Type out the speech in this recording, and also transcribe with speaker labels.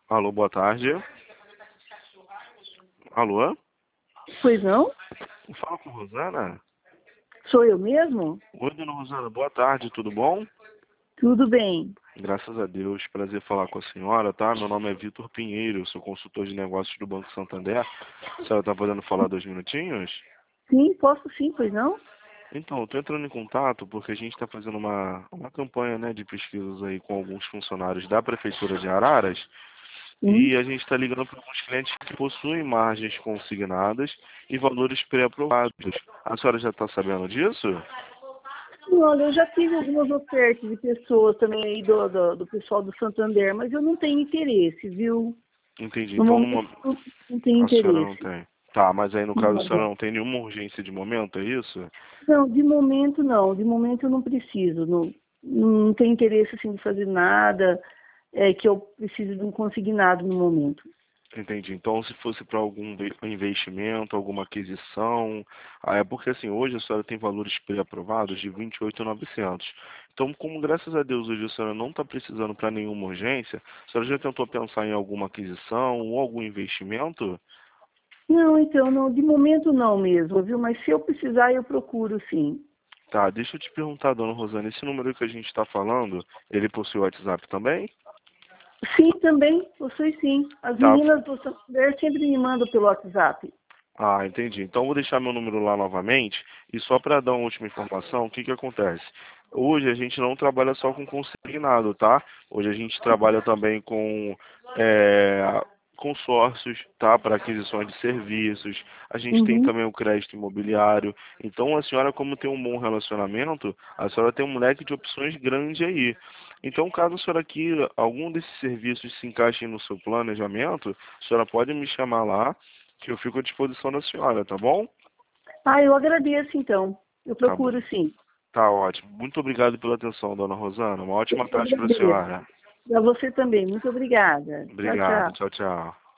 Speaker 1: Alô, boa tarde. Alô?
Speaker 2: Pois não?
Speaker 1: Fala com Rosana?
Speaker 2: Sou eu mesmo?
Speaker 1: Oi, dona Rosana, boa tarde, tudo bom?
Speaker 2: Tudo bem.
Speaker 1: Graças a Deus, prazer falar com a senhora, tá? Meu nome é Vitor Pinheiro, eu sou consultor de negócios do Banco Santander. A senhora tá podendo falar 2 minutinhos?
Speaker 2: Sim, posso sim, pois não?
Speaker 1: Então, eu tô entrando em contato porque a gente está fazendo uma campanha, né, de pesquisas aí com alguns funcionários da Prefeitura de Araras.
Speaker 2: Sim.
Speaker 1: E a gente está ligando para alguns clientes que possuem margens consignadas e valores pré-aprovados. A senhora já está sabendo disso?
Speaker 2: Sim, olha, eu já tive algumas ofertas de pessoas também aí do pessoal do Santander, mas eu não tenho interesse, viu?
Speaker 1: Entendi.
Speaker 2: No
Speaker 1: Então,
Speaker 2: momento não tenho
Speaker 1: a senhora não
Speaker 2: interesse.
Speaker 1: tem. Tá, mas aí no caso a senhora
Speaker 2: Não,
Speaker 1: não tem nenhuma urgência de momento, é isso?
Speaker 2: não, de momento não. De momento eu não preciso. Não tenho interesse assim, de fazer nada que eu preciso de um consignado no momento.
Speaker 1: Entendi. Então, se fosse para algum investimento, alguma aquisição, é porque assim, hoje a senhora tem valores pré-aprovados de 28.900. Então, como graças a Deus hoje a senhora não está precisando para nenhuma urgência, a senhora já tentou pensar em alguma aquisição ou algum investimento?
Speaker 2: Não, então, não, de momento não mesmo, viu? Mas se eu precisar, eu procuro sim.
Speaker 1: Tá, deixa eu te perguntar, dona Rosana, esse número que a gente está falando, ele possui WhatsApp também?
Speaker 2: Sim, também, possui sim. As
Speaker 1: Tá.
Speaker 2: meninas do Santander sempre me mandam pelo WhatsApp.
Speaker 1: Ah, entendi. Então vou deixar meu número lá novamente e só para dar uma última informação, o que que acontece? Hoje a gente não trabalha só com consignado, tá? Hoje a gente trabalha também com consórcios, tá? Para aquisições de serviços. A gente tem
Speaker 2: Uhum.
Speaker 1: também o crédito imobiliário. Então a senhora, como tem um bom relacionamento, a senhora tem um leque de opções grande aí. Então, caso a senhora queira algum desses serviços se encaixe no seu planejamento, a senhora pode me chamar lá que eu fico à disposição da senhora, tá bom?
Speaker 2: Ah, eu agradeço então. Eu
Speaker 1: Tá bom.
Speaker 2: procuro sim.
Speaker 1: Tá ótimo. Muito obrigado pela atenção, dona Rosana. Uma
Speaker 2: Eu
Speaker 1: ótima
Speaker 2: que
Speaker 1: tarde para a
Speaker 2: agradeço.
Speaker 1: senhora.
Speaker 2: Para você também. Muito obrigada. Tchau,
Speaker 1: Obrigado.
Speaker 2: tchau.
Speaker 1: Tchau, tchau.